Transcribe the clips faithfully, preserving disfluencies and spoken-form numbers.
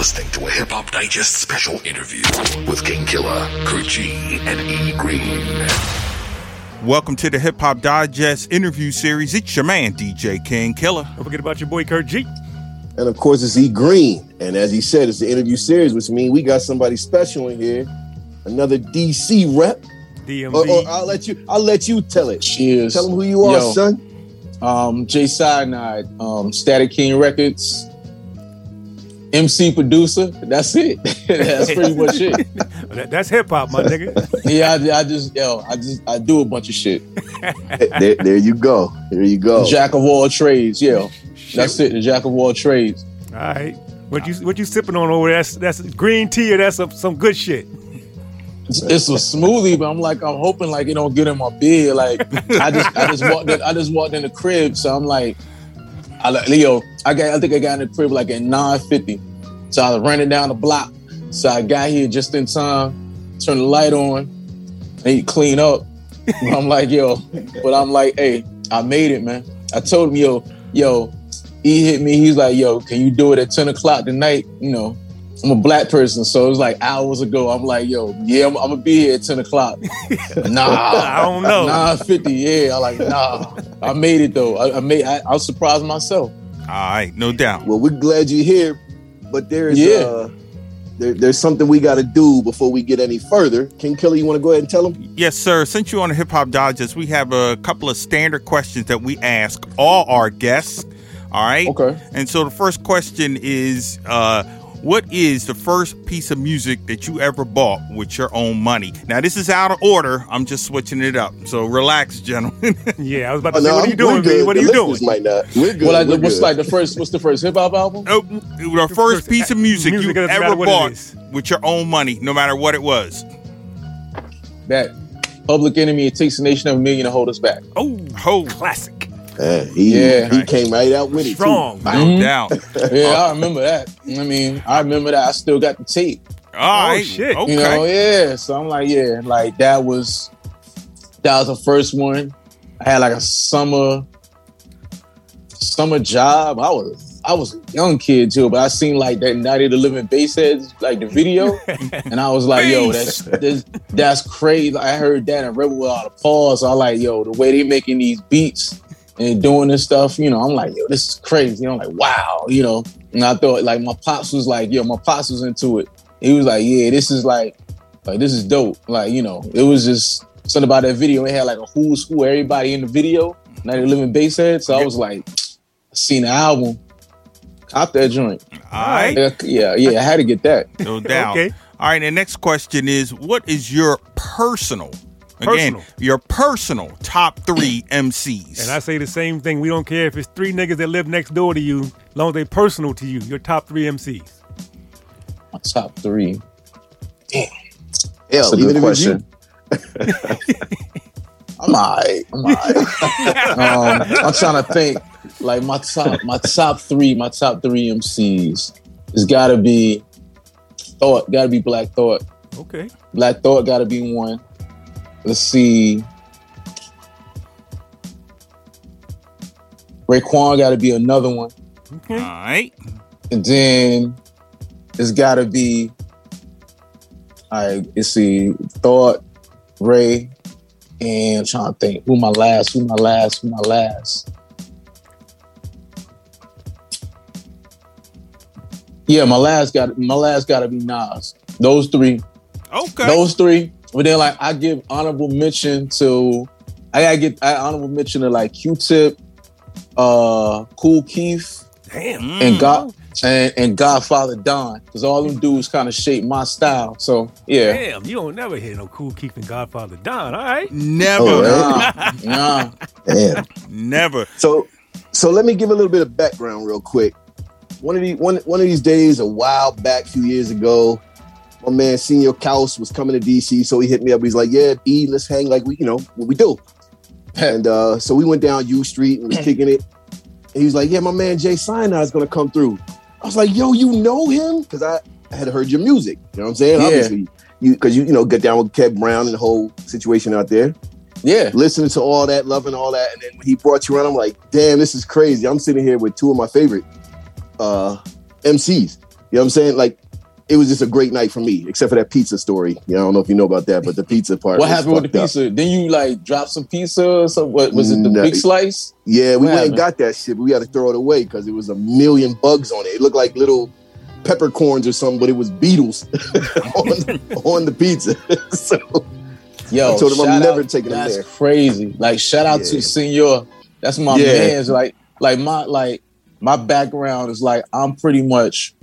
listening to a Hip Hop Digest special interview with King Killer, Kurt G, and E. Green. Welcome to the Hip Hop Digest interview series. It's your man, D J King Killer. Don't forget about your boy, Kurt G. And of course, it's E. Green. And as he said, it's the interview series, which means we got somebody special in here. Another D C rep. D M V. Or, or I'll let you. I'll let you tell it. Cheers. Tell them who you are, Yo. son. Um, Jay Cyanide, um, Static King Records, M C producer. That's it. That's pretty much it. That, that's hip hop, my nigga. Yeah, I, I just, yo, I just, I do a bunch of shit. there, there you go. There you go. Jack of all trades, yo. That's it. The jack of all trades. All right. What you what you sipping on over there? That's that's green tea or that's some, some good shit. It's, it's a smoothie, but I'm like, I'm hoping like it don't get in my beard. Like I just, I just walked, in, I just walked in the crib, so I'm like, I like Leo. I got, I think I got in the crib like at nine fifty, so I was running down the block. So I got here just in time, turn the light on, and you clean up. I'm like, yo, but I'm like, hey, I made it, man. I told him, yo, yo, he hit me. He's like, yo, can you do it at ten o'clock tonight? You know. I'm a black person, so it was like hours ago. I'm like, yo, yeah, I'm, I'm gonna be here at ten o'clock. Nah, I don't know. nine fifty, yeah. I'm like, nah. I made it though. I, I made. I, I was surprised myself. All right, no doubt. Well, we're glad you're here, but there's Yeah. uh, there, there's something we got to do before we get any further. King Killer, you want to go ahead and tell them? Yes, sir. Since you're on the Hip Hop Digest, we have a couple of standard questions that we ask all our guests. All right. Okay. And so the first question is, uh, what is the first piece of music that you ever bought with your own money? Now, this is out of order. I'm just switching it up. So relax, gentlemen. Yeah, I was about to Oh, say, no, what are you doing, we're B? good. What are The you doing? listeners Might not. We're good. Well, like, we're what's good. like the first? What's the first hip hop album? Oh, the first piece of music, Music, you it doesn't matter ever what it bought is. with your own money, no matter what it was. That Public Enemy. It takes a nation of a million to hold us back. Oh, Oh, classic. Yeah, he, Yeah. he came right out with it. Strong. Too. no Mhm. doubt. Yeah, I remember that. I mean, I remember that. I still got the tape. All right. shit. Okay. You know, yeah. So I'm like, yeah, like that was that was the first one. I had like a summer summer job. I was I was a young kid too, but I seen like that Night of the Living Bassheads, like the video, and I was like, yo, that's that's, that's crazy. I heard that and Rebel Without a Pause. So I like, yo, the way they making these beats and doing this stuff, you know, I'm like, yo, this is crazy. I'm like, wow, you know. And I thought like my pops was like, yo, my pops was into it. He was like, yeah, this is like, like this is dope. Like, you know, it was just something about that video. It had like a who's who, everybody in the video, Night of the Living Basshead. So I was like, I seen the album, cop that joint. All right. Yeah, yeah, yeah, I had to get that. No doubt. Okay. All right. The next question is, what is your personal, again, Personal. your personal top three M Cs? And I say the same thing. We don't care if it's three niggas that live next door to you, as long as they personal to you. Your top three M Cs. My top three. Damn, Hell, that's a even good if it's you. question. I'm all right. I'm all right. um, I'm trying to think. Like my top, my top three, my top three M Cs. It's gotta be Thought. Gotta be Black Thought. Okay. Black Thought gotta be one. Let's see. Raekwon gotta be another one. Okay. All right. And then it's gotta be, all right, let's see, Thought, Ray, and I'm trying to think, who my last, who my last, who my last. Yeah, my last got my last gotta be Nas. Those three. Okay. Those three. But then like I give honorable mention to I gotta get I honorable mention to like Q-Tip, uh, Kool Keith, Damn. Mm. and God and, and Godfather Don. Because all them dudes kind of shaped my style. So yeah. Damn. You don't never hear no Kool Keith and Godfather Don. All right. Never. Oh, right. Nah, nah. Damn. Never. So, so let me give a little bit of background real quick. One of these one one of these days, a while back, a few years ago, my man Senior Kaus was coming to D C, so he hit me up. He's like, "Yeah, E, let's hang like we, you know, what we do." And uh, so we went down U Street and was kicking it. And he was like, "Yeah, my man Jay Cyanide is gonna come through." I was like, "Yo, you know him?" Because I, I had heard your music. You know what I'm saying? Yeah. Obviously, you because you you know get down with Kev Brown and the whole situation out there. Yeah. Listening to all that, loving all that, and then when he brought you around, I'm like, damn, this is crazy. I'm sitting here with two of my favorite uh, M Cs. You know know what I'm saying? Like, it was just a great night for me, except for that pizza story. You know, I don't know if you know about that, but the pizza part. What happened with the pizza? Up. Then you like drop some pizza or something? What was it? The no, big slice? Yeah, we what went and got that shit, but we had to throw it away because there was a million bugs on it. It looked like little peppercorns or something, but it was beetles on, the, on the pizza. So yo, I told him I'm never out, taking them there. That's crazy. Like shout out yeah. to Senor. That's my yeah. man's. Like like my like my background is like I'm pretty much.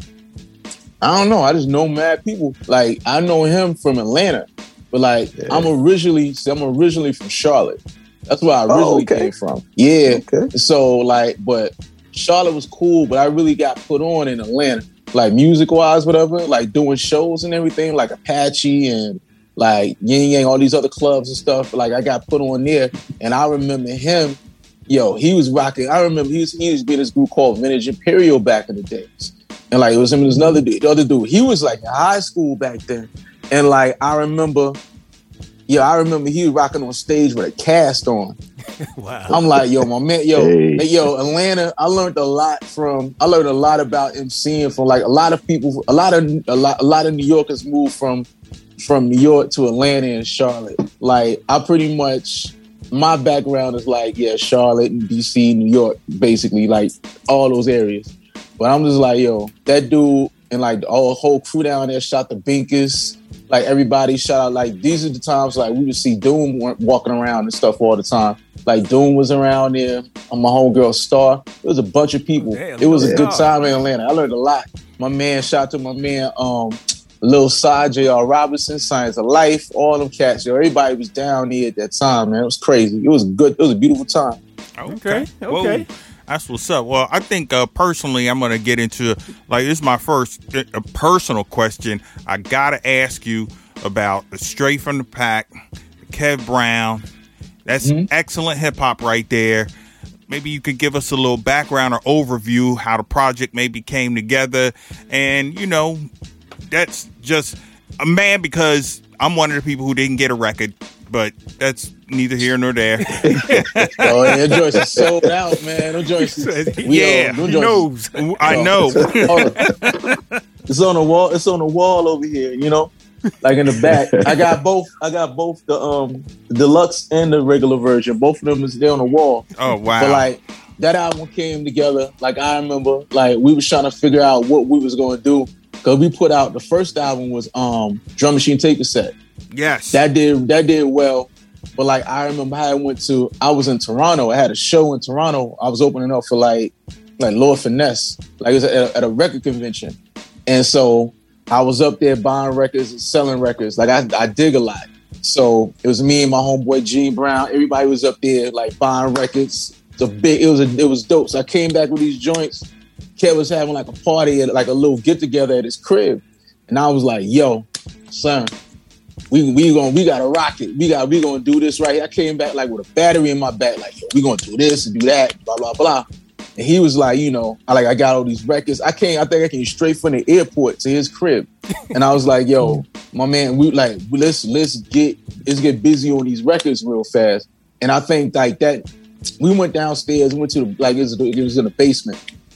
I don't know. I just know mad people. Like I know him from Atlanta, but like yeah. I'm originally, see, I'm originally from Charlotte. That's where I originally oh, okay. came from. Yeah. Okay. So like, but Charlotte was cool, but I really got put on in Atlanta, like music wise, whatever. Like doing shows and everything, like Apache and like Yin Yang, all these other clubs and stuff. Like I got put on there, and I remember him. Yo, he was rocking. I remember he was he was being this group called Vintage Imperial back in the days. And like it was him and this another dude, the other dude. He was like in high school back then. And like I remember, yeah, I remember he was rocking on stage with a cast on. Wow. I'm like, yo, my man, yo, hey. yo, Atlanta, I learned a lot from I learned a lot about MCing from like a lot of people, a lot of a lot, a lot of New Yorkers moved from from New York to Atlanta and Charlotte. Like I pretty much my background is like, yeah, Charlotte and D C, New York, basically, like all those areas. But I'm just like, yo, that dude and like the whole crew down there shot the Binkers. Like everybody shot out. Like these are the times like we would see Doom walking around and stuff all the time. Like Doom was around there. On my homegirl Star. It was a bunch of people. Damn, it was a good time in Atlanta. I learned a lot. My man, shout out to my man, um, Lil Side, J R Robinson, Science of Life, all them cats. Yo, everybody was down there at that time, man. It was crazy. It was good. It was a beautiful time. Okay. Okay. okay. That's what's up. Well, I think uh, personally, I'm going to get into, like, this is my first uh, personal question. I got to ask you about the Straight from the Pack, Kev Brown. That's mm-hmm. excellent hip hop right there. Maybe you could give us a little background or overview how the project maybe came together. And, you know, that's just a man, because I'm one of the people who didn't get a record, but that's neither here nor there. Oh, yeah, Joyce is sold out, man. No Joyce. Yeah, he knows. I know. It's on the wall. It's on the wall over here. You know, like in the back. I got both. I got both the um the deluxe and the regular version. Both of them is there on the wall. Oh wow! But like that album came together. Like I remember, like we was trying to figure out what we was going to do, because we put out the first album was um Drum Machine Tape Cassette. Yes, that did that did well. But like I remember how I went to, I was in Toronto. I had a show in Toronto. I was opening up for like like Lord Finesse, like it was at a, at a record convention, and so I was up there buying records and selling records. Like I, I dig a lot. So it was me and my homeboy Gene Brown. Everybody was up there like buying records. It's a big. It was a, it was dope. So I came back with these joints. Kev was having like a party at like a little get together at his crib, and I was like, "Yo, son, we we gonna we gotta rock it. We got we gonna do this right here." I came back like with a battery in my back, like, "Yo, we gonna do this and do that, blah blah blah." And he was like, you know, I like I got all these records. I came, I think I came straight from the airport to his crib, and I was like, "Yo, my man, we like let's let's get let's get busy on these records real fast." And I think like that, we went downstairs, went to the, like it was, it was in the basement,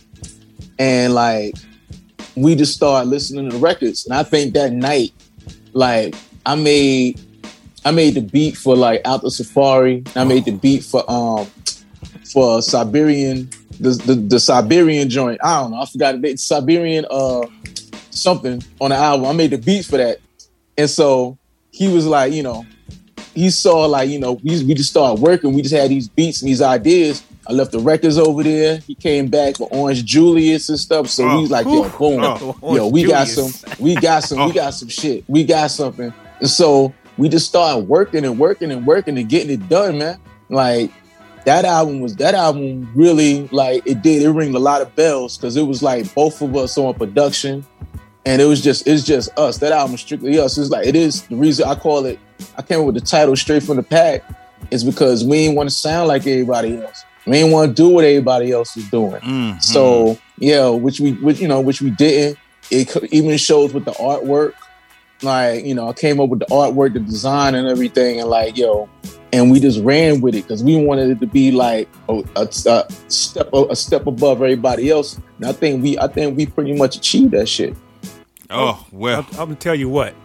and like we just started listening to the records. And I think that night, like I made I made the beat for like Out the Safari. I made the beat for um for Siberian. The, the the Siberian joint, I don't know, I forgot it. Siberian uh something on the album. I made the beats for that, and so he was like, you know, he saw like, you know, we we just started working. We just had these beats and these ideas. I left the records over there. He came back with Orange Julius and stuff. So oh, he's like, yo, boom, oh, yo, we Julius. got some, we got some, oh. we got some shit. We got something. And so we just started working and working and working and getting it done, man. Like. That album was, that album really, like, it did, it ring a lot of bells, because it was like both of us on production, and it was just, it's just us. That album is strictly us. It's like, it is, the reason I call it, I came up with the title Straight from the Pack, is because we didn't want to sound like everybody else. We didn't want to do what everybody else was doing. Mm-hmm. So, yeah, which we, which, you know, which we didn't. It even shows with the artwork. Like, you know, I came up with the artwork, the design and everything, and like, yo, and we just ran with it because we wanted it to be like a, a, a step a step above everybody else. And I think we I think we pretty much achieved that shit. Oh well, I'm, I'm gonna tell you what.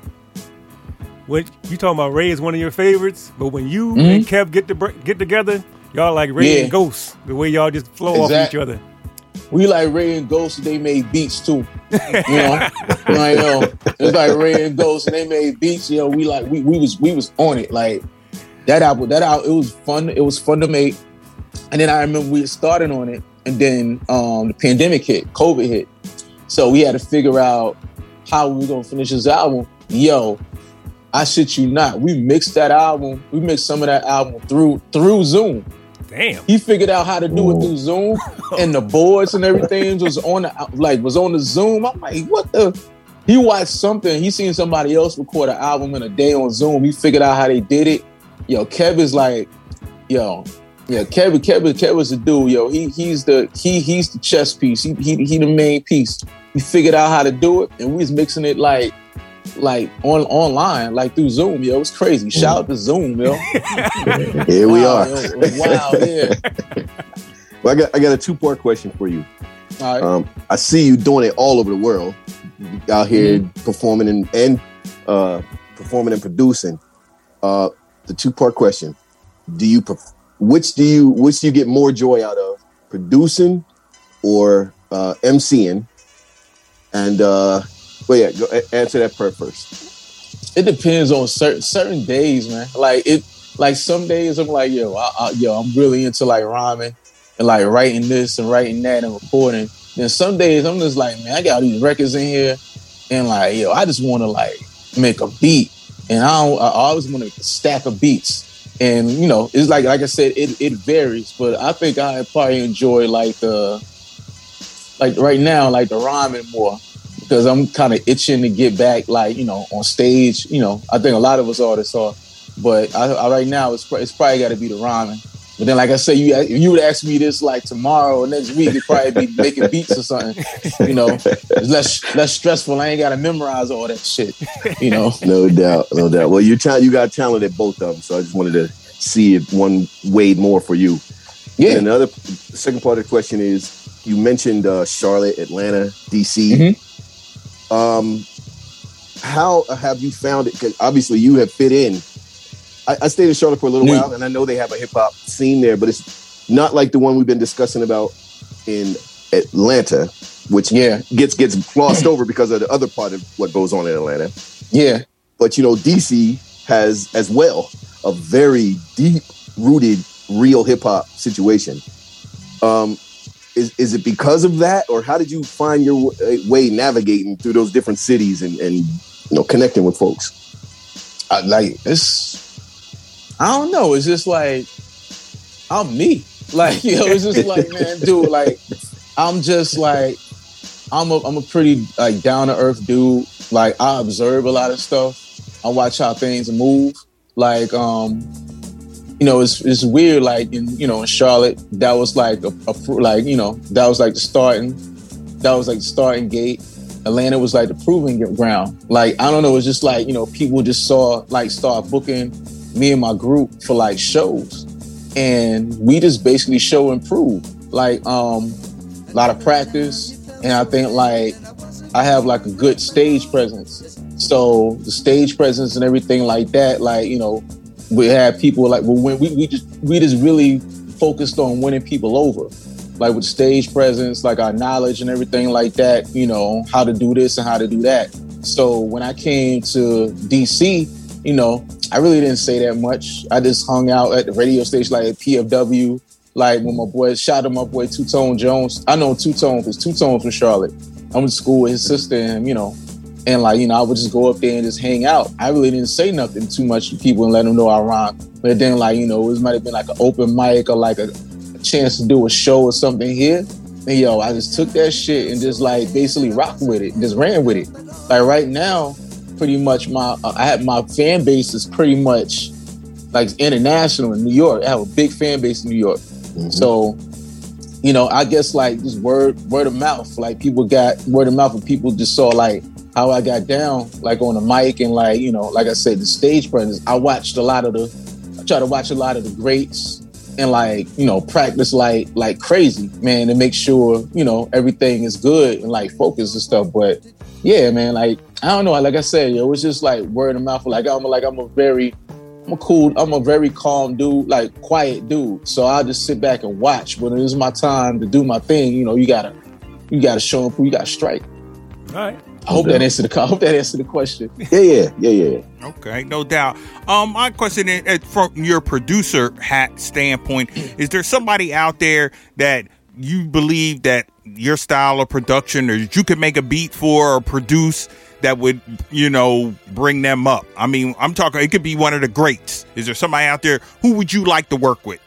When you talking about Ray is one of your favorites, but when you Mm-hmm. and Kev get to get together, y'all like Ray Yeah. and Ghost. The way y'all just flow Exact- off each other. We like Ray and Ghost. They made beats too. You know, like yo, it's like Ray and Ghost, and they made beats. You know, we like we we was we was on it. Like that album, that album, it was fun. It was fun to make. And then I remember we started on it, and then um, the pandemic hit, COVID hit. So we had to figure out how we were gonna finish this album. Yo, I shit you not. We mixed that album. We mixed some of that album through through Zoom. Damn. He figured out how to do it through Zoom, and the boards and everything was on the like was on the Zoom. I'm like, what the? He watched something. He seen somebody else record an album in a day on Zoom. He figured out how they did it. Yo, Kev is like, yo, yeah, Kev, Kev, Kev is the dude. Yo, he he's the he he's the chess piece. He he he the main piece. He figured out how to do it, and we was mixing it like. Like on online, like through Zoom, yo, it was crazy. Shout out to Zoom, yo. Here we Wow, are. yo, wow, yeah. Well, I got I got a two part question for you. All right. Um, I see you doing it all over the world, out here Mm-hmm. performing and, and uh, performing and producing. Uh, the two part question: Do you pref- which do you which do you get more joy out of, producing or uh, emceeing? And uh, well, yeah, go a- answer that part first. It depends on certain certain days, man. Like it, like some days I'm like, yo, I, I, yo, I'm really into like rhyming and like writing this and writing that and recording. Then some days I'm just like, man, I got all these records in here, and like, yo, I just want to like make a beat, and I don't, I always want to make a stack of beats. And you know, it's like like I said, it it varies, but I think I probably enjoy like the like right now, like the rhyming more. Because I'm kind of itching to get back, like, you know, on stage. You know, I think a lot of us artists are. But I, I, right now, it's, it's probably got to be the rhyming. But then, like I say, you if you would ask me this like tomorrow or next week, it'd probably be making beats or something. You know, it's less less stressful. I ain't got to memorize all that shit. You know, No doubt, no doubt. Well, you ta- you got talent at both of them, so I just wanted to see if one weighed more for you. yeah. And the other the second part of the question is, you mentioned uh, Charlotte, Atlanta, D C. Mhm. Um, how have you found it? Because obviously you have fit in. I, I stayed in Charlotte for a little Yeah. while, and I know they have a hip hop scene there, but it's not like the one we've been discussing about in Atlanta, which Yeah. gets gets glossed over because of the other part of what goes on in Atlanta. Yeah. But you know, D C has as well a very deep rooted real hip hop situation. Um, is is it because of that, or how did you find your w- way navigating through those different cities and, and you know connecting with folks? I, like it's, I don't know. It's just like I'm me. Like you know, it's just like man, dude. Like I'm just like I'm a I'm a pretty like down to earth dude. Like I observe a lot of stuff. I watch how things move. Like um, you know, it's it's weird. Like in you know in Charlotte, that was like a, a like you know that was like the starting. That was like the starting gate. Atlanta was like the proving ground. Like, I don't know, it's just like, you know, people just saw, like, start booking me and my group for, like, shows. And we just basically show and prove. Like, um, a lot of practice. And I think, like, I have, like, a good stage presence. So the stage presence and everything like that, like, you know, we had people, like, well, when we, we just we just really focused on winning people over. Like with stage presence, like our knowledge and everything like that, you know, how to do this and how to do that. So when I came to D C, you know, I really didn't say that much. I just hung out at the radio station, like at P F W, like when my boy, shout out my boy Two Tone Jones. I know Two Tone because Two Tone from Charlotte. I went to school with his sister and him, you know, and like, you know, I would just go up there and just hang out. I really didn't say nothing too much to people and let them know I rhyme. But then like, you know, it might have been like an open mic or like a chance to do a show or something here, and yo, I just took that shit and just like basically rocked with it and just ran with it. Like right now, pretty much my uh, I have my fan base is pretty much like international in New York. I have a big fan base in New York, mm-hmm. So you know, I guess like just word word of mouth. Like people got word of mouth, and people just saw like how I got down, like on the mic and like you know, like I said, the stage presence. I watched a lot of the, I try to watch a lot of the greats. And like, you know, practice like like crazy, man, to make sure, you know, everything is good and like focus and stuff. But yeah, man, like I don't know, like I said, yo, it's just like word of mouth. Like I'm like I'm a very, I'm a cool, I'm a very calm dude, like quiet dude. So I'll just sit back and watch. When it is my time to do my thing, you know, you gotta, you gotta show up, you gotta strike. All right. I hope that answered the. I hope that answered the question. Yeah, yeah, yeah, yeah. Okay, no doubt. Um, my question is, from your producer hat standpoint, is there somebody out there that you believe that your style of production, or that you could make a beat for or produce, that would, you know, bring them up? I mean, I'm talking. It could be one of the greats. Is there somebody out there who would you like to work with?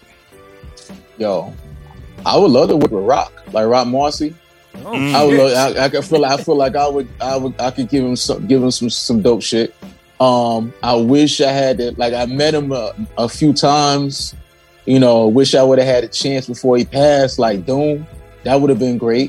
Yo, I would love to work with Rock, like Rock Marcy. Oh, I would. Love, I, I feel like I feel like I would. I would. I could give him some. Give him some some dope shit. Um, I wish I had it. Like I met him a, a few times. You know, wish I would have had a chance before he passed. Like Doom, that would have been great.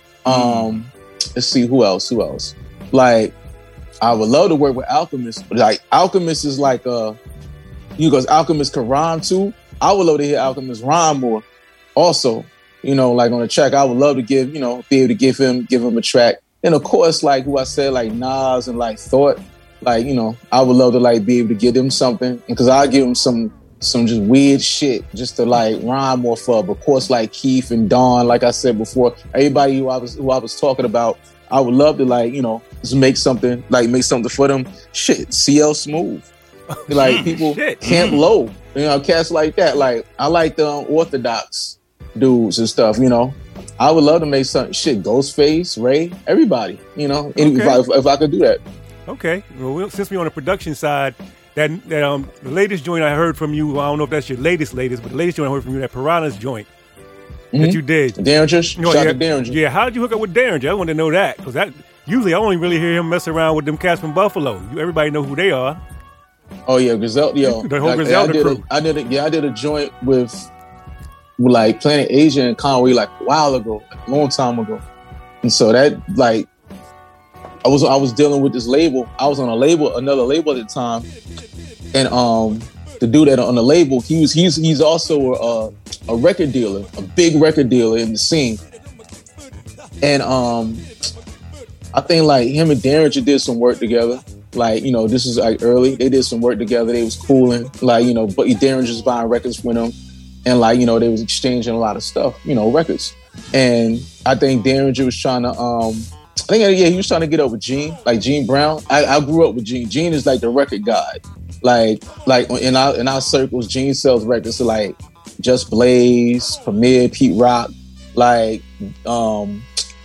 Um, let's see who else. Who else? Like I would love to work with Alchemist. Like Alchemist is like uh, you goes Alchemist can rhyme too. I would love to hear Alchemist rhyme more. Also. You know, like on a track, I would love to give, you know, be able to give him, give him a track. And of course, like who I said, like Nas and like Thought, like, you know, I would love to like be able to give them something, because I'll give them some, some just weird shit just to like rhyme more for. But of course, like Keith and Don, like I said before, everybody who I was, who I was talking about, I would love to like, you know, just make something, like make something for them. Shit, C L Smooth. Like people, Shit. Camp Low, you know, cats like that. Like I like the Orthodox dudes and stuff, you know. I would love to make some shit. Ghostface, Ray, everybody, you know. Okay. If, I, if I could do that. Okay. Well, we'll since we're on the production side, that that um the latest joint I heard from you, I don't know if that's your latest latest, but the latest joint I heard from you, that Piranha's joint Mm-hmm. that you did. Derringer, You know, shout yeah, out to Derringer. yeah, how did you hook up with Derringer? I want to know that, because that usually I only really hear him mess around with them cats from Buffalo. You, everybody know who they are. Oh yeah, Griselda, yo, The whole like, Griselda I did crew. A, I did a, yeah, I did a joint with, with like Planet Asia and Conway like a while ago, like a long time ago, and so that like I was I was dealing with this label. I was on a label, another label at the time, and um the dude that on the label, he was he's he's also a a record dealer, a big record dealer in the scene, and um I think like him and Derringer did some work together. Like, you know, this is like early. They did some work together. They was cooling. Like, you know, but Derringer's buying records with him. And like, you know, they was exchanging a lot of stuff, you know, records. And I think Derringer was trying to, um, I think, yeah, he was trying to get up with Gene, like Gene Brown. I, I grew up with Gene. Gene is like the record guy. Like, like in our in our circles, Gene sells records to like Just Blaze, Premier, Pete Rock, like, um,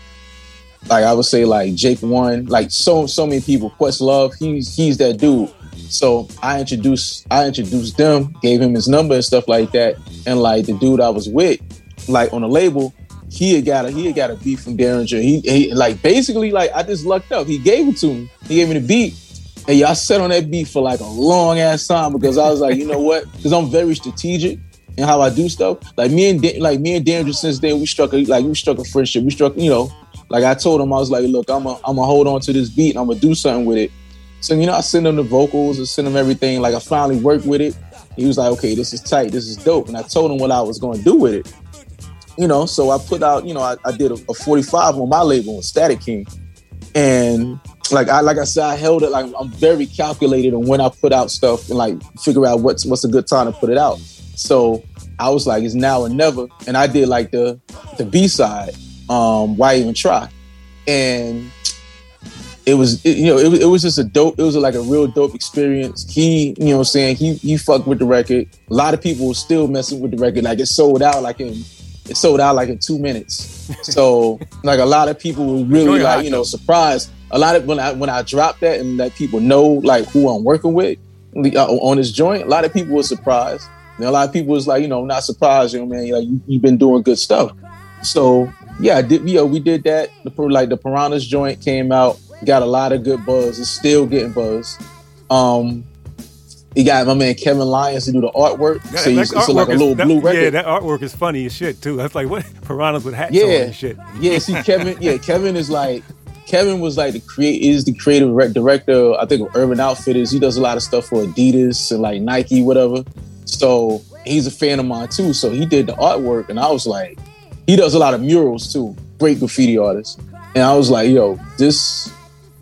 like I would say like Jake One, like so so many people. Questlove, he's he's that dude. So I introduced I introduced them, gave him his number and stuff like that. And like the dude I was with, like on the label, he had got a he had got a beat from Derringer. He, he like basically like I just lucked up. He gave it to me. He gave me the beat. And y'all sat on that beat for like a long ass time, because I was like, you know what? Because I'm very strategic in how I do stuff. Like me and De- like me and Derringer, since then we struck a like we struck a friendship. We struck, you know. Like I told him, I was like, look, I'm a, I'm gonna hold on to this beat and I'm gonna do something with it. So, you know, I send him the vocals and send him everything. Like I finally worked with it. He was like, okay, this is tight. This is dope. And I told him what I was going to do with it. You know, so I put out, you know, I, I did a, a forty-five on my label, Static King. And like I like I said, I held it, like I'm very calculated on when I put out stuff and like figure out what's what's a good time to put it out. So I was like, it's now or never. And I did like the the B-side. Um, why even try? And it was, it, you know, it, it was just a dope, it was like a real dope experience. He, you know what I'm saying, he he fucked with the record. A lot of people were still messing with the record. Like it sold out like in, it sold out like in two minutes. So like a lot of people were really like, you know, surprised. A lot of, when I when I dropped that and let people know like who I'm working with uh, on this joint, a lot of people were surprised. And a lot of people was like, you know, not surprised, you know, man, like you, you've been doing good stuff. So yeah, I did, you know, we did that. The, like the Piranha's joint came out, got a lot of good buzz. It's still getting buzz. Um, he got my man Kevin Lyons to do the artwork. That, so it's, it's like a is, little that, blue record. Yeah, that artwork is funny as shit too. That's like what Piranhas with hats yeah. on and shit. Yeah, see Kevin. Yeah, Kevin is like Kevin was like the create is the creative director. I think of Urban Outfitters. He does a lot of stuff for Adidas and like Nike, whatever. So he's a fan of mine too. So he did the artwork, and I was like. He does a lot of murals too. Great graffiti artist. And I was like, yo, this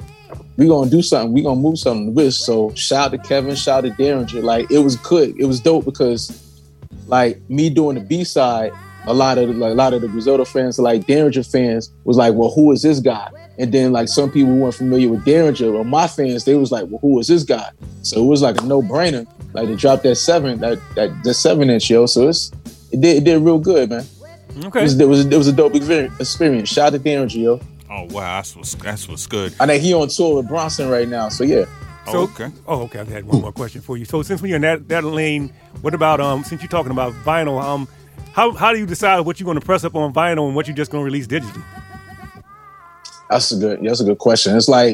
we gonna do something. We gonna move something with this. So shout out to Kevin, shout out to Derringer. Like it was good. It was dope because like me doing the B side, a lot of like a lot of the Griselda fans, like Derringer fans, was like, well, who is this guy? And then like some people who weren't familiar with Derringer, or my fans, they was like, well, who is this guy? So it was like a no brainer, like to drop that seven, that that the seven inch, yo. So it's it did it did real good, man. Okay, it was it was, it was a dope experience. Shout out to Derringer, yo. Oh wow, that's what's that's what's good. I think he on tour with Bronson right now, so yeah. So, oh, okay. Oh, okay. I had one more question for you. So since we're in that, that lane, what about um? Since you're talking about vinyl, um, how how do you decide what you're going to press up on vinyl and what you're just going to release digitally? That's a good. That's a good question. It's like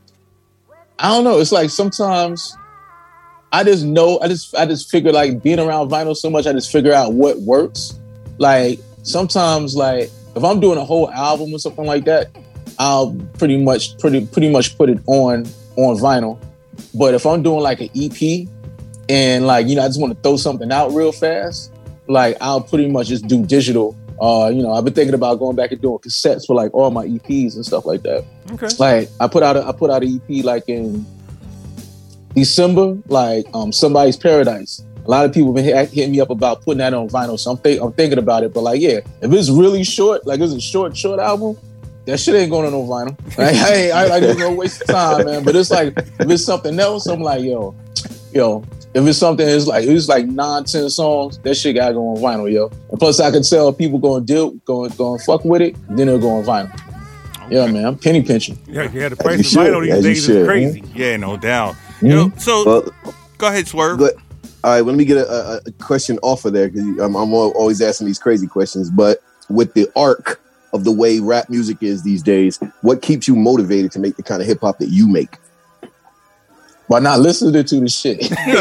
I don't know. It's like sometimes I just know. I just I just figure like being around vinyl so much, I just figure out what works. Like sometimes, like if I'm doing a whole album or something like that, I'll pretty much pretty pretty much put it on on vinyl. But if I'm doing like an E P and like, you know, I just want to throw something out real fast, like I'll pretty much just do digital. Uh, you know, I've been thinking about going back and doing cassettes for like all my E Ps and stuff like that. Okay. Like I put out a, I put out an E P like in December, like um, Somebody's Paradise. A lot of people have been hitting me up about putting that on vinyl, so I'm, th- I'm thinking about it. But like, yeah, if it's really short, like it's a short, short album, that shit ain't going on no vinyl. Like, hey, I like it's no waste of time, man. But it's like if it's something else, I'm like, yo, yo. If it's something that's like it's like nine, ten songs, that shit gotta go on vinyl, yo. And plus, I can tell people going to deal, going, going fuck with it, then it'll go on vinyl. Okay. Yeah, man, I'm penny pinching. Yeah, yeah. The price of vinyl these days is crazy. Yeah, no doubt. Mm-hmm. You know, so Well, go ahead, Swerve. But, all right, let me get a, a, a question off of there because I'm, I'm always asking these crazy questions. But with the arc of the way rap music is these days, what keeps you motivated to make the kind of hip hop that you make? By not listening to the shit.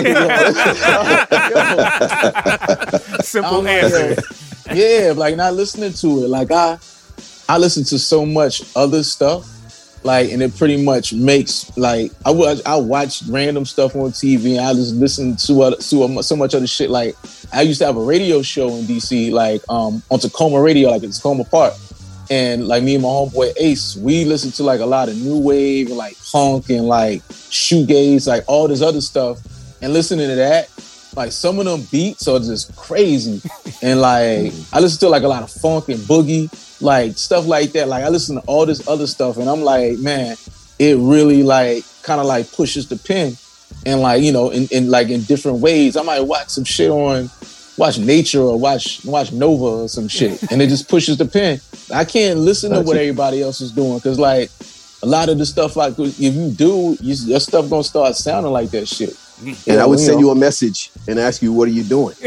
Simple answer. Yeah, like not listening to it. Like I, I listen to so much other stuff, like, and it pretty much makes like I watch I watch random stuff on T V. And I just listen to other, to so much other shit. Like I used to have a radio show in D C, like um on Tacoma Radio, like in Tacoma Park. And like me and my homeboy Ace, we listened to like a lot of new wave and like punk and like shoegaze, like all this other stuff. And listening to that, like some of them beats are just crazy. And like I listen to like a lot of funk and boogie, like stuff like that. Like I listen to all this other stuff and I'm like, man, it really like kind of like pushes the pen. And like, you know, in, in like in different ways. I might watch some shit on watch Nature or watch watch Nova or some shit, and it just pushes the pen. I can't listen to what everybody else is doing because, like, a lot of the stuff, like, if you do, you, your stuff gonna start sounding like that shit. And you know, I would send you, know? you a message and ask you, "What are you doing?"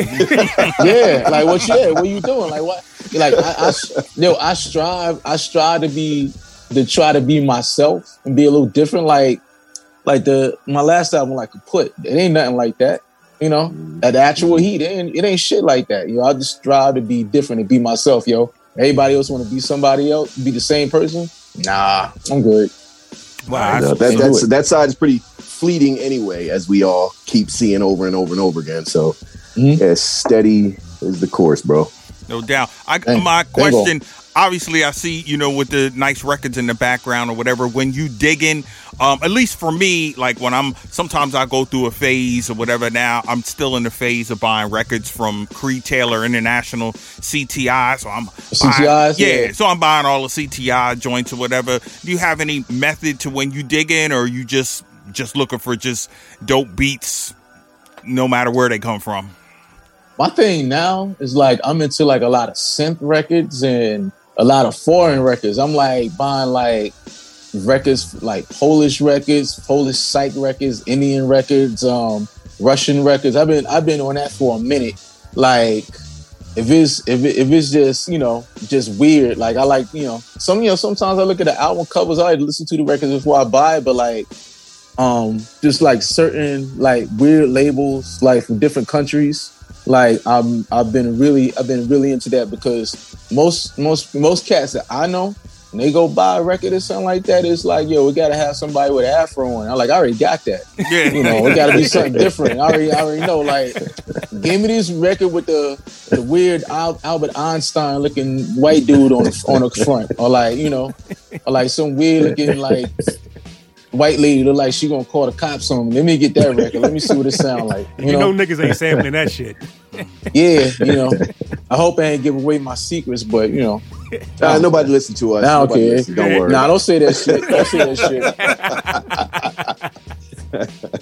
Yeah, like what? Yeah, what are you doing? Like what? Like I, I, yo, I strive, I strive to be, to try to be myself and be a little different. Like, like the my last album, like Kaput, it ain't nothing like that. You know, at the actual heat, it ain't, it ain't shit like that. You know, I just strive to be different and be myself, yo. Everybody else want to be somebody else, be the same person. Nah, I'm good. Wow, no, that, that's, that side is pretty fleeting anyway, as we all keep seeing over and over and over again. So, mm-hmm. yeah, steady is the course, bro. No doubt. I, Dang, my question, obviously, I see, you know, with the nice records in the background or whatever, when you dig in, um, at least for me, like when I'm, sometimes I go through a phase or whatever. Now I'm still in the phase of buying records from Creed Taylor International, C T I. So I'm C T Is, buying, yeah, yeah. So I'm buying all the C T I joints or whatever. Do you have any method to when you dig in, or are you just, just looking for just dope beats no matter where they come from? My thing now is like I'm into like a lot of synth records and a lot of foreign records. I'm like buying like records, like Polish records, Polish psych records, Indian records, um, Russian records. I've been I've been on that for a minute. Like if it's if it, if it's just, you know, just weird. Like I like, you know, some you know sometimes I look at the album covers. I like to listen to the records before I buy it, but like um, just like certain like weird labels like from different countries. Like I'm, I've been really, I've been really into that because most, most, most cats that I know, when they go buy a record or something like that, it's like, yo, we gotta have somebody with an afro on. I'm like, I already got that. Yeah. You know, it gotta be something different. I already, I already know. Like, give me this record with the, the weird Al- Albert Einstein looking white dude on the on the front, or like, you know, or like some weird looking like white lady look like she gonna call the cops on me. Let me get that record. Let me see what it sound like. You, You know? know niggas ain't sampling that shit. Yeah, you know. I hope I ain't give away my secrets, but you know. Nah, nobody listen to us. I don't Nobody care. listen. Don't worry. Nah, don't say that shit. Don't say that shit.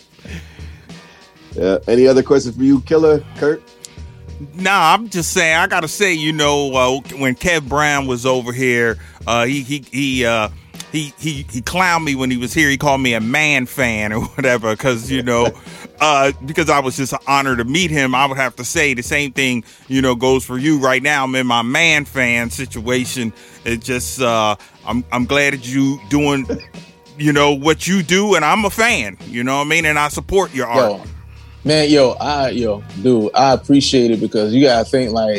Uh, any other questions for you, Killer Kurt? Nah, I'm just saying. I gotta say, you know, uh, when Kev Brown was over here, uh, he he he uh, he he he clowned me when he was here. He called me a man fan or whatever, because you know, uh, because I was just an honor to meet him. I would have to say the same thing, you know, goes for you right now. I'm in my man fan situation. It just, uh, I'm I'm glad that you doing, you know, what you do, and I'm a fan. You know what I mean, and I support your art. Yo, man, yo, I yo, dude, I appreciate it because you gotta think like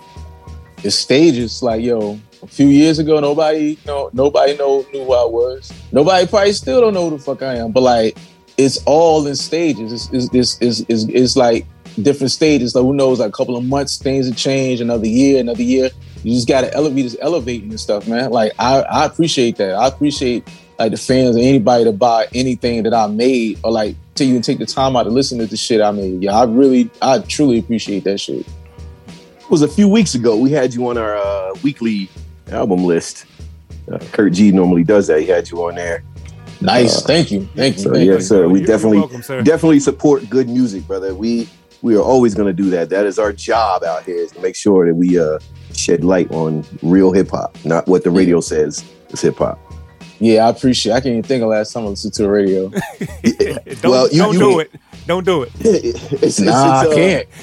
the stages. Like, yo, a few years ago, nobody, no, nobody know knew who I was. Nobody probably still don't know who the fuck I am. But like, it's all in stages. It's it's it's it's, it's, it's like different stages. Like, who knows? Like a couple of months, things have changed. Another year, another year. You just gotta elevate, just elevating and stuff, man. Like, I I appreciate that. I appreciate like the fans and anybody to buy anything that I made or like to even take the time out to listen to the shit I made. Yeah, I really, I truly appreciate that shit. It was a few weeks ago. We had you on our uh, weekly album list. Uh, Kurt G normally does that. He had you on there. Nice, Uh, thank you, thank you. So thank yes, you. sir. We You're definitely welcome, sir. definitely support good music, brother. We we are always going to do that. That is our job out here, is to make sure that we uh, shed light on real hip hop, not what the radio says is hip hop. Yeah, I appreciate it. I can't even think of last time I listened to the radio. Don't, Well, you- don't you- do it. Don't do it. it's, it's, Nah, it's, uh, I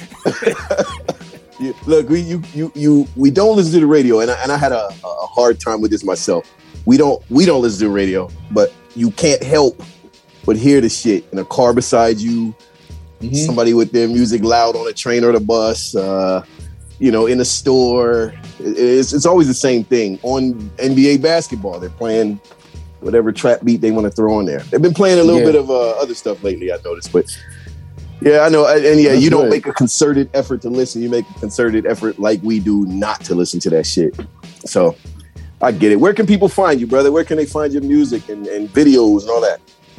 can't. you- look, we you you you we don't listen to the radio, and I, and I had a, a hard time with this myself. We don't we don't listen to the radio, but you can't help but hear the shit in a car beside you. Mhm. Somebody with their music loud on a train or the bus, uh, you know, in a store. It- It's, it's always the same thing. On N B A basketball, they're playing whatever trap beat they want to throw on there. They've been playing a little Yeah. bit of uh, other stuff lately, I noticed. But yeah, I know. And yeah, That's you don't good. make a concerted effort to listen. You make a concerted effort like we do not to listen to that shit. So I get it. Where can people find you, brother? Where can they find your music and, and videos and all that?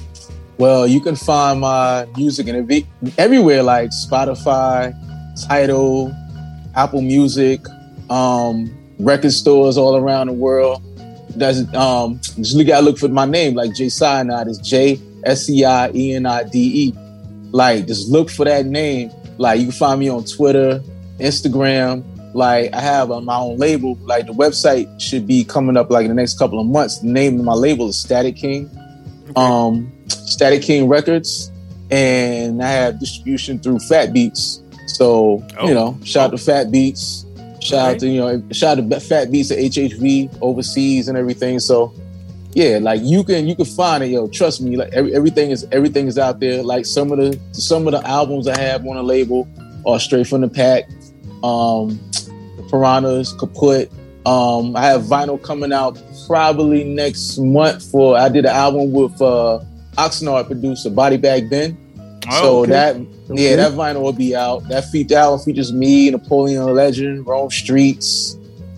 Well, you can find my music and every, everywhere, like Spotify, Tidal, Apple Music, um, record stores all around the world. That's um, just you gotta look for my name, like Jay Cyanide is J S E I E N I D E. Like, just look for that name. Like, you can find me on Twitter, Instagram. Like, I have on my own label. Like, the website should be coming up like in the next couple of months. The name of my label is Static King. Um, Static King Records, and I have distribution through Fat Beats. So Oh. you know, shout out to Fat Beats. Shout Alright. out to you know, shout out to Fat Beats at H H V overseas and everything. So yeah, like you can you can find it, yo. Trust me, like every, everything is everything is out there. Like some of the some of the albums I have on the label are straight from the pack. Um, Piranhas, Kaput. Um, I have vinyl coming out probably next month for. I did an album with uh, Oxnard producer Body Bag Ben. Oh, so okay. that Okay. yeah, that vinyl will be out. That feat that album features me, Napoleon Legend, Rome Streets.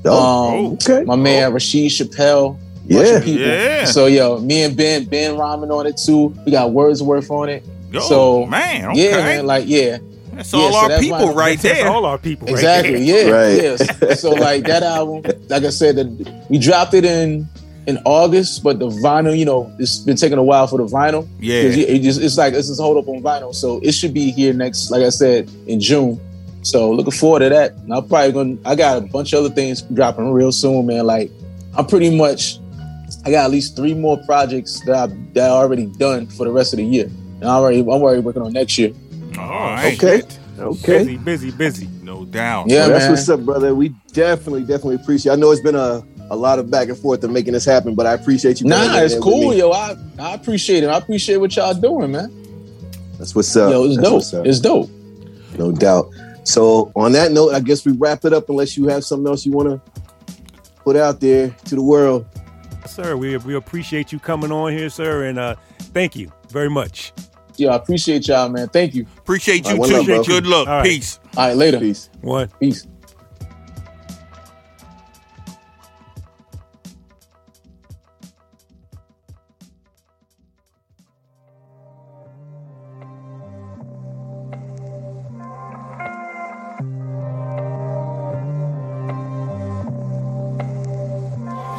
Oh, um, okay. my man Rashid Chappelle. bunch Yeah. of people. Yeah. So yo, me and Ben, Ben rhyming on it too. We got Wordsworth on it. Oh, so man, okay. yeah, man, like yeah, That's yeah, all so our that people vinyl- right That's there. all our people. exactly. Right Yeah, Right. yes. So like that album, like I said, the, we dropped it in in August, but the vinyl, you know, it's been taking a while for the vinyl. Yeah. Because it just, it's like it's just hold up on vinyl, so it should be here next, like I said, in June. So looking forward to that. And I'm probably gonna. I got a bunch of other things dropping real soon, man. Like I'm pretty much. I got at least three more projects that I, that are already done for the rest of the year, and I'm already I'm already working on next year. All right. Okay. Okay. Busy, busy, busy. No doubt. Yeah, Well, that's man. what's up, brother. We definitely, definitely appreciate. I know it's been a, a lot of back and forth of making this happen, but I appreciate you. Nah, being it's there with cool, me. yo. I I appreciate it. I appreciate what y'all doing, man. That's what's up. Yo, it's That's what's dope. up. It's dope. No doubt. So on that note, I guess we wrap it up. Unless you have something else you want to put out there to the world. Sir, we we appreciate you coming on here, sir, and uh, thank you very much. Yeah, I appreciate y'all, man. Thank you. Appreciate All you right, one too. love, bro. Good luck. All right. Peace. All right, later. Peace. One. Peace.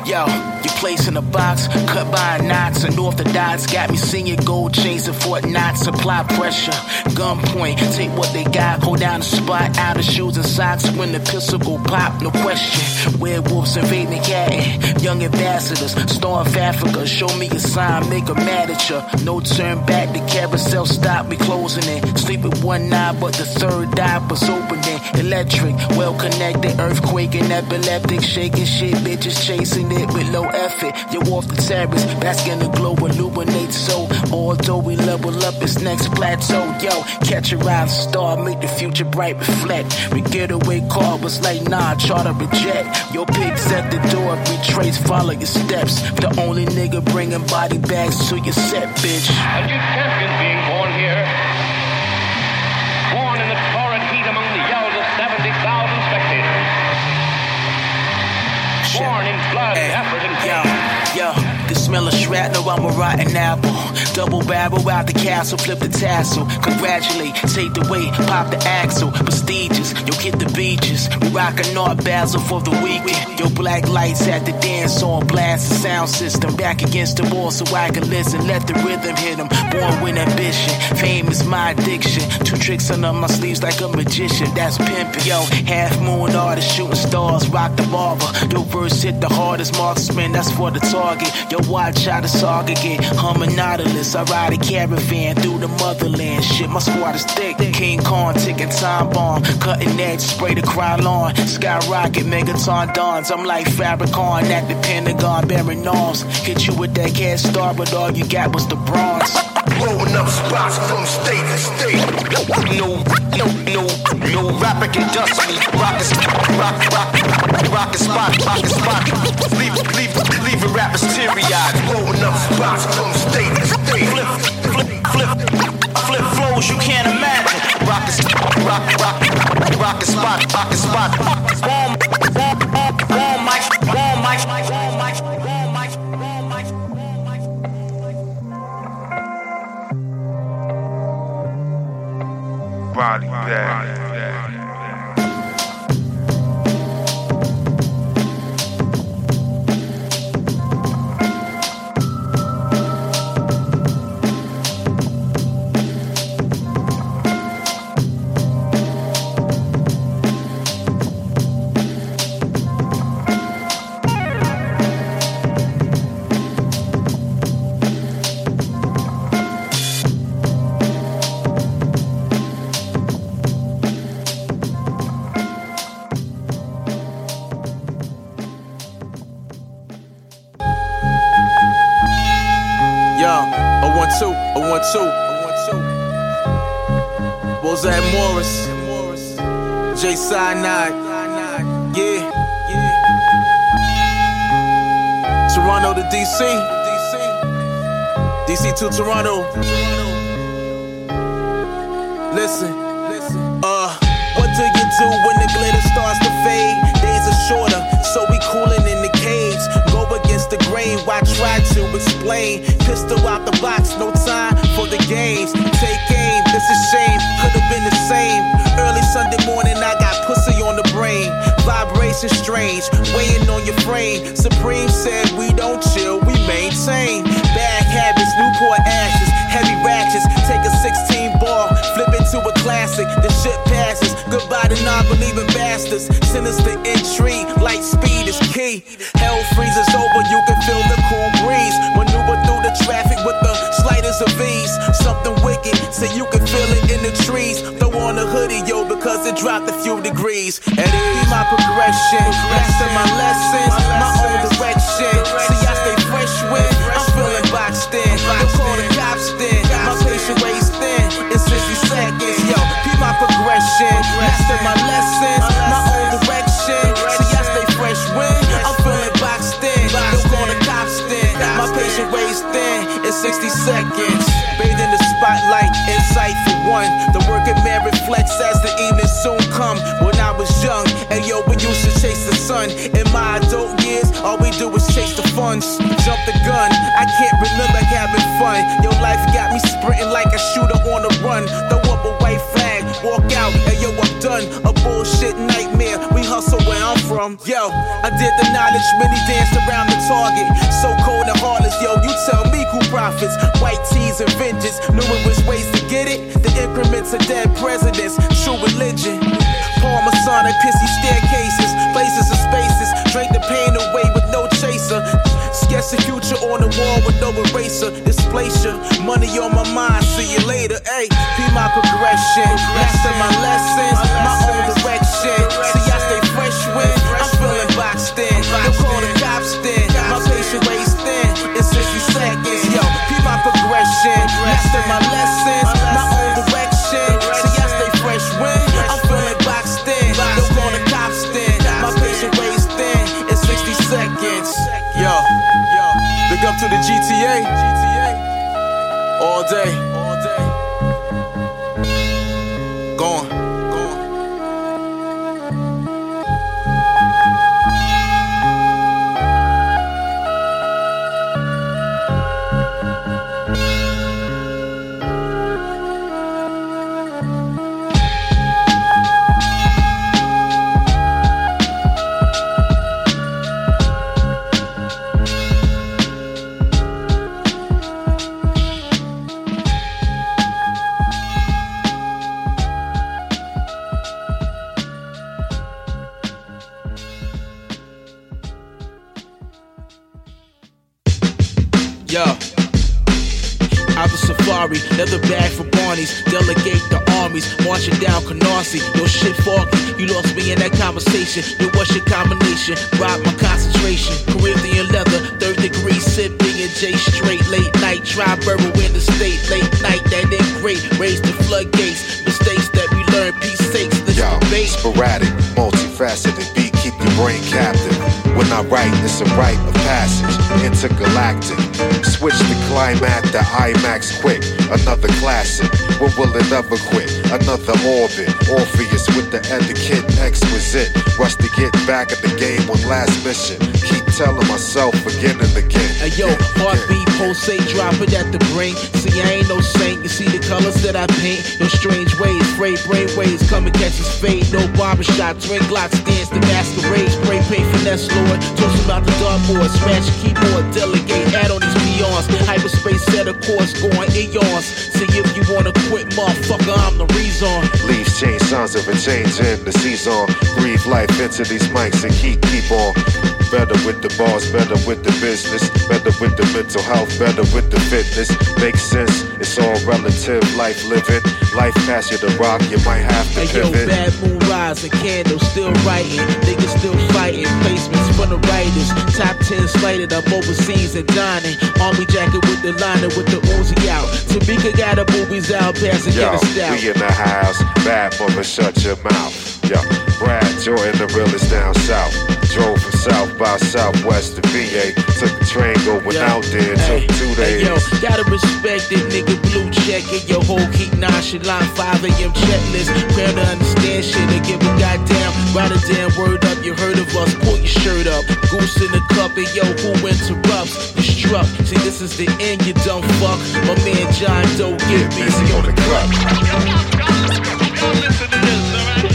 Yo, you place in a box, cut by knots, and off the dots. Got me singing gold chains and Fort Knox. Supply pressure, gunpoint, take what they got, hold down the spot, out of shoes and socks. When the pistol go pop, no question. Werewolves invade Manhattan, young ambassadors, storm Africa. Show me a sign, make a mad at ya. No turn back, the carousel stop, we closing it. Sleep with one eye, but the third eye was opening. Electric, well connected, earthquake and epileptic, shaking shit, bitches chasing it with low effort. You off the terrace, bask in the glow, illuminate so. Although we level up its next plateau, yo, catch a rising star, make the future bright reflect. We get away car was like nah, try to reject. Your pigs at the door, retrace, follow your steps. The only nigga bringing body bags to your set, bitch. A new champion being born here. Born in the torrent heat among the yells of seventy thousand spectators. Born in blood, effort, and pain. Yo, the smell of shrapnel, I'm a rotten apple. Double barrel out the castle, flip the tassel. Congratulate, take the weight, pop the axle. Prestigious, you'll hit the beaches. We rockin' Art Basel for the weekend. Yo, black lights at the dance on, blast the sound system. Back against the wall so I can listen, let the rhythm hit them. Born with ambition, fame is my addiction. Two tricks under my sleeves like a magician, that's pimpin'. Yo, half moon artist, shooting stars, rock the barber. Your verse hit the hardest marksman, that's for the target. Yo, watch how the saga get humming nautilus. I ride a caravan through the motherland. Shit, my squad is thick. King Kong, ticking time bomb. Cutting edge, spray the Krylon. Skyrocket, megaton dawns. I'm like Farrakhan at the Pentagon, bearing arms. Hit you with that cash star, but all you got was the bronze. Blowing up spots from state to state. No, no, no, no rapper can dust me. Rock a rock, rock, rock a spot, rock a spot. Leave, leave, leave a rapper's teary-eyed. Blowing up spots from state to state. Flip, flip, flip, flip flows you can't imagine. Rock a rock, rock, rock a spot, rock a spot. Warm, warm, warm, warm mic, warm mic, warm mic, warm mic, warm mic, warm mic. Body bag. Two, a one two, a one two. Bozak Morris, J Cyanide, yeah, yeah. Toronto to D C, D C to Toronto. Listen, uh, what do you do when the glitter starts to fade? Days are shorter, so we coolin' in the caves. Go against the grain, why try to explain? Pistol out the box, no time for the games. Take aim, this is shame, could've been the same. Early Sunday morning, I got pussy on the brain. Vibration strange, weighing on your frame. Supreme said we don't chill, we maintain. Bad habits, Newport ashes, heavy ratchets. Take a sixteen ball, flip it to a classic. The shit passes, goodbye to non-believing bastards. Sinister intrigue, light speed is key. Hell freezes over, you can feel the cool breeze. Maneuver through the traffic with the slightest of ease. Something wicked, so you can feel it in the trees. Throw on a hoodie, yo, because it dropped a few degrees. And it is my progression, master my lessons, my own direction. See, I stay fresh with, I'm feeling boxed in. Don't call the cops then, my patient waist thin. In sixty seconds, yo, keep my progression, master my lessons, my own direction. See, I stay fresh with, I'm feeling boxed in. Don't call the cops then, my patient waist thin. In sixty seconds, bathed in the spotlight, insight for one. The working man reflects as the evening soon come. When I was young, and yo, we used to chase the sun. In my adult years, all we do is chase the funds. Jump the gun, I can't remember having fun. Your life got me sprinting like a shooter on a run. Throw up a white flag, walk out, and yo, I'm done. A bullshit nightmare, we hustle where I'm from. Yo, I did the knowledge, many danced around the target. So cold and heartless, yo, you tell me who profits. White tees and vengeance, knew it was ways to get it. The increments of dead presidents, true religion. Parmasonic, pissy staircases, places and spaces. Drink the pain away with no chaser. Sketch the future on the wall with no eraser. Displace ya, money on my mind, see you later. Ayy, be my progression, master my lessons, my own direction. See, I stay fresh when I'm feeling boxed in. Don't call the cops then, my patient waist thin. It's sixty seconds, yo, be my progression, master my lessons, my own direction. See, I stay fresh when I'm feeling boxed in. Don't call the cops then, my patient waist thin. It's sixty seconds, yo. Big up to the G T A. All day. All day. Gone. Gone. Yo, out the safari, leather bag for Barney's, delegate the armies, marching down Canarsie. Yo, shit foggy, you lost me in that conversation. Yo, what's your combination? Rob my concentration. Caribbean leather, third degree, sipping and J straight. Late night, try burrow in the state. Late night, that ain't great. Raise the floodgates, mistakes that we learn, peace sakes. Let's Yo, debate. sporadic, multifaceted beat, keep your brain captive. When I write, it's a rite of passage, intergalactic. Switch the climax to IMAX quick, another classic. When will it ever quit? Another orbit, Orpheus with the etiquette exquisite. Rush to get back at the game on last mission. Keep telling myself again and again. Hey yo, heartbeat, pulsate, drop it at the brain. See, I ain't no saint, you see the colors that I paint. No strange ways, frayed brain waves, come and catch his fade. No barbershop, twin glocks, dance the masquerade. Spray paint, finesse, Lord. Toast about the dartboard, smash your keyboard, delegate, add on these peons. Hyperspace set a course, going eons. See if you wanna quit, motherfucker, I'm the reason. Leaves change, signs of a change in the season. Breathe life into these mics and keep, keep on. Better with the bars, better with the business. Better with the mental health, better with the fitness. Makes sense, it's all relative, life living. Life pass you the rock, you might have to hey, pivot. Yo, bad moon rising, candles still writing. Niggas still fighting, placements for the writers. Top ten slated, I'm overseas and dining. Army jacket with the liner with the Uzi out. Tamika got her boobies out, passing Yo, get a stout. we in the house, bad mother, shut your mouth. Yo, Brad Jordan, the realest down south. Drove from South by Southwest to V A. Took the train going yo, out there, hey, took two days. Hey, yo, gotta respect it, nigga, blue checker. Your whole keep nonchalant, five a.m. checklist. Fair to understand shit and give a goddamn. Write a damn word up, you heard of us, pull your shirt up. Goose in the cup, and yo, who interrupts? You struck, see this is the end, you dumb fuck. My man John Doe, get busy on the club. Y'all listen to this, alright?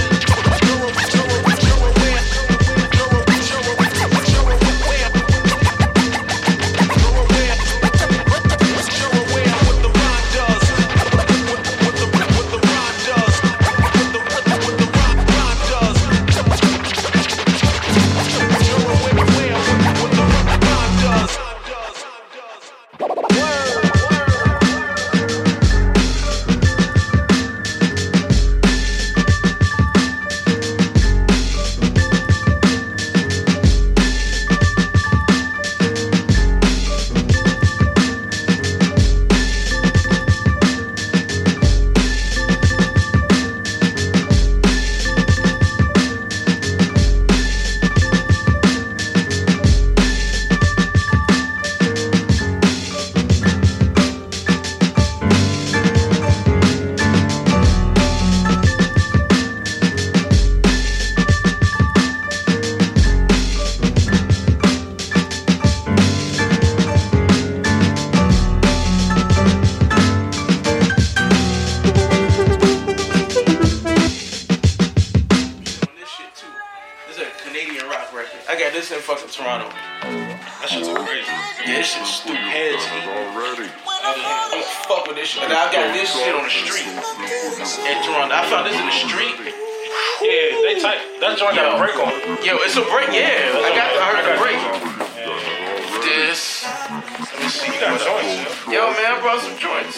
shit's stupidity. I'm fuck with this shit. And I got this shit on the street in Toronto. I found this in the street. Yeah, they tight. That joint got a break on it. Yo, it's a break. Yeah, I got. I heard the break. This. Let me see. You got joints. Yo, man, I brought some joints.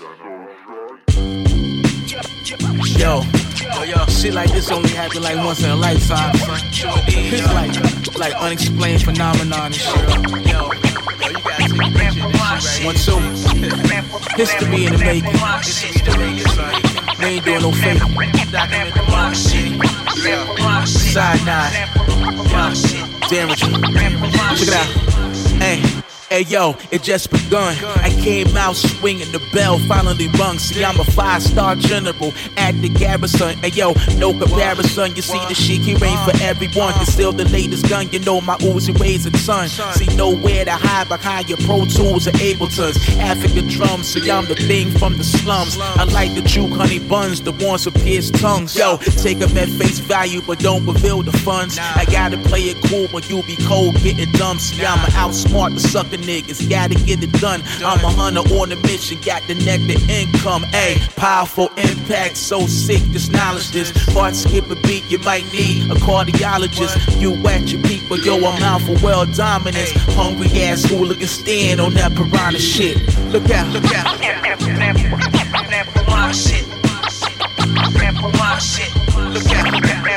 Yo, yo, yo, shit like this only happen like once in a lifetime, son. It's like, like unexplained phenomenon and shit. Yo, yo, you gotta take a picture of this shit right. One, two. History in the making. History in the making, son. We ain't doing no fake. Document the block shit. Yo, side nine. Yo, damage. Check it out. Hey. Hey yo, it just begun. I came out swinging, the bell finally rung. See, I'm a five-star general at the garrison. Hey yo, no comparison. You see the shit, he reign for everyone. Conceal the latest gun, you know my Uzi ways and son. See, nowhere to hide behind your Pro Tools or Abletons. African drums, see, I'm the thing from the slums. Unlike the juke honey buns, the ones with pierced tongues. Yo, take them at face value, but don't reveal the funds. I gotta play it cool when you be cold, getting dumb. See, I'ma outsmart the sucker niggas, gotta get it done. I'm a hunter on a mission, got the nectar income. Ayy, powerful impact, so sick, this knowledge, this heart skip a beat, you might need a cardiologist. You at your peak, but yo, I'm out for world dominance. Hungry ass hooligan stand on that piranha shit. Look out, look out. Piranha shit. Piranha shit. Look out, look out.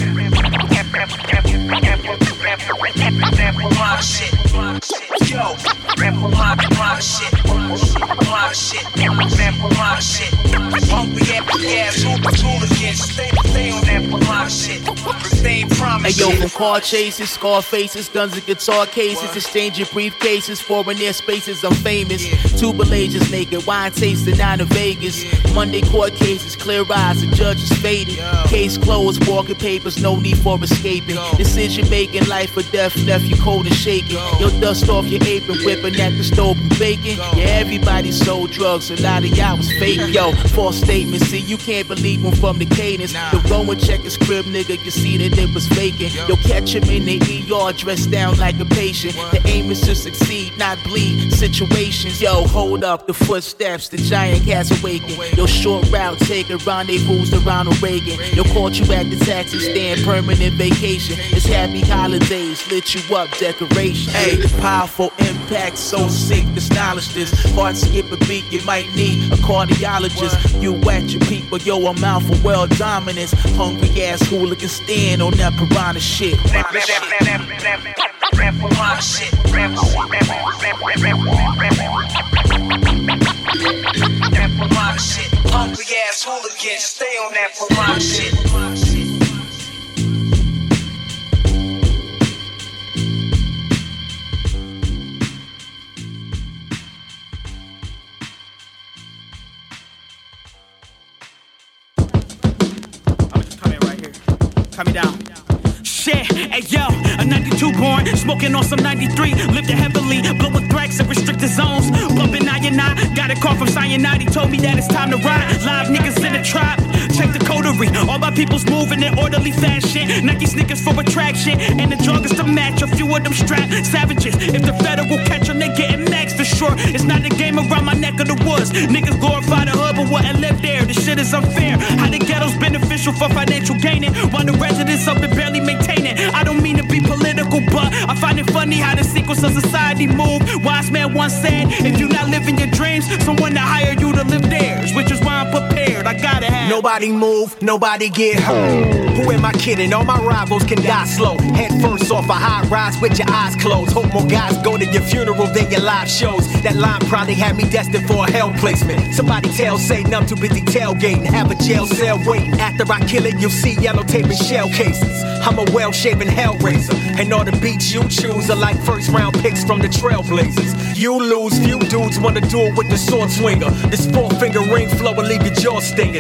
Piranha shit. Yo, piranha shit. Piranha shit. Piranha shit. Hungry ass hooligans, stay, stay on that piranha shit. Hey yo, from car chases, scar faces, guns and guitar cases, exchanging briefcases, foreign air spaces, I'm famous. Tuba agents naked, wine tasting down to Vegas. Monday court cases, clear eyes, the judge is faded. Case closed, walking papers, no need for escaping. Decision making, life or death, left you cold and shaking. Yo, dust off your apron, whipping at the stove and baking. Yeah, everybody sold drugs, a lot of y'all was fake. Yo, false statements, see, you can't believe them from the cadence. Yo, go and check his crib, nigga, you see that it was vacant. Yo, catch him in the E R, dressed down like a patient. The aim is to succeed, not bleed situations. Yo, hold up the footsteps, the giant cats awaken. Yo, short route taker, rendezvous to Ronald Reagan. Yo, caught you at the taxi stand, permanent vacation. It's happy holidays, lit you up, decoration. Hey, powerful impact, so sick, this knowledge, this heart skip a beat, you might need a cardiologist. You at your peak, but yo, I'm out for world dominance. Hungry ass hooligan stand on that piranha shit. Piranha shit. Piranha shit. Piranha shit. Hungry ass hooligan, stay on that piranha shit. Coming down. Shit, hey yo, a ninety-two born, smoking on some ninety-three, lifted heavily, blowing threats in restricted zones, bumping I and I, got a call from Cyanide, he told me that it's time to ride, live niggas in the trap, check the coterie, all my people's moving in orderly fashion, Nike sneakers for attraction, and the joggers to match, a few of them strapped savages, if the federal catch them, they getting maxed for sure, it's not a game around my neck of the woods, niggas glorify the hood, but wouldn't live there, this shit is unfair, how the ghetto's beneficial for financial gaining, while the residents of it barely maintain it. I don't mean to be political, but I find it funny how the sequence of society move. Wise man once said, if you're not living your dreams, someone to hire you to live theirs, which is why I'm prepared. I gotta have nobody move, nobody get hurt. Who am I kidding? All my rivals can die slow. Head first off a high rise with your eyes closed. Hope more guys go to your funeral than your live shows. That line probably had me destined for a hell placement. Somebody tell Satan I'm too busy tailgating. Have a jail cell waiting. After I kill it, you'll see yellow tape and shell cases. I'm a well-shaven hellraiser, and all the beats you choose are like first-round picks from the Trailblazers. You lose, few dudes wanna do it with the sword swinger. This four-finger ring flow will leave your jaw stinging.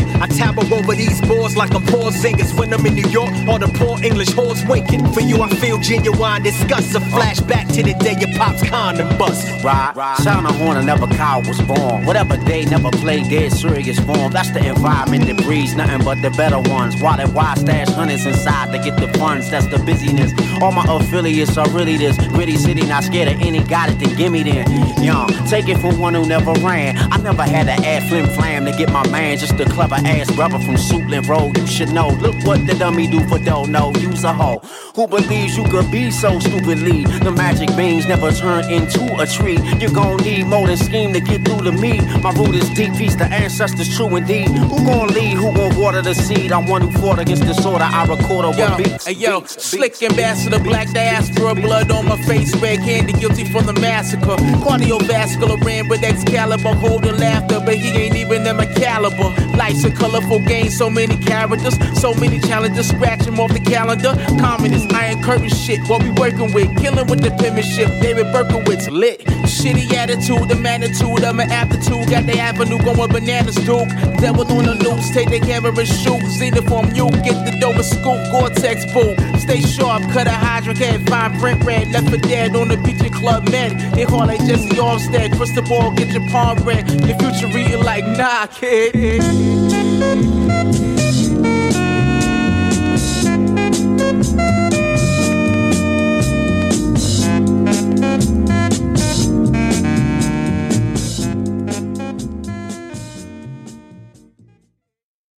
I tower over these boards like I'm Paul Singers. When I'm in New York, all the poor English whores winking. For you, I feel genuine disgust. A flashback to the day your pop's condom bust. Right, sound a horn, never cow was born. Whatever day, never play dead serious form. That's the environment that breeds nothing but the better ones. Why that why stash hundreds inside to get the funds? That's the busyness. All my affiliates are really this gritty city, not scared of any. Got it, then gimme then. Young, take it from one who never ran. I never had to add flim flam to get my man. Just a clever ass brother from Suitland Road. You should know. Look what the dummy do for dough. No, use a hoe. Who believes you could be so stupidly? The magic beans never turn into a tree. You gon' need more than scheme to get through to me. My root is deep, peace, the ancestors true indeed. Who gon' lead? Who gon' water the seed? I'm one who fought against disorder. I record over beats. Hey, yo, beats, slick beats, ambassador, black diaspora, blood on my face, red candy, guilty from the massacre. Cardiovascular ran with Excalibur, holding laughter, but he ain't even in my caliber. Life's a colorful game, so many characters, so many challenges, scratch him off the calendar. Communist, iron curtain shit, what we working with, killing with the penmanship. David Berkowitz lit, shitty attitude, the magnitude of my aptitude, got the avenue going bananas, dude. Devil on the loose, take the camera, shoot, Xenoform, you get the dope scoop, Gore-Tex boo. Stay sharp, cut a hydrant, head, fine print red, left for dead on the beach in Club Med. Hit hard like Jesse Armstead, crystal ball, get your palm red. Your future reading like, nah, kid.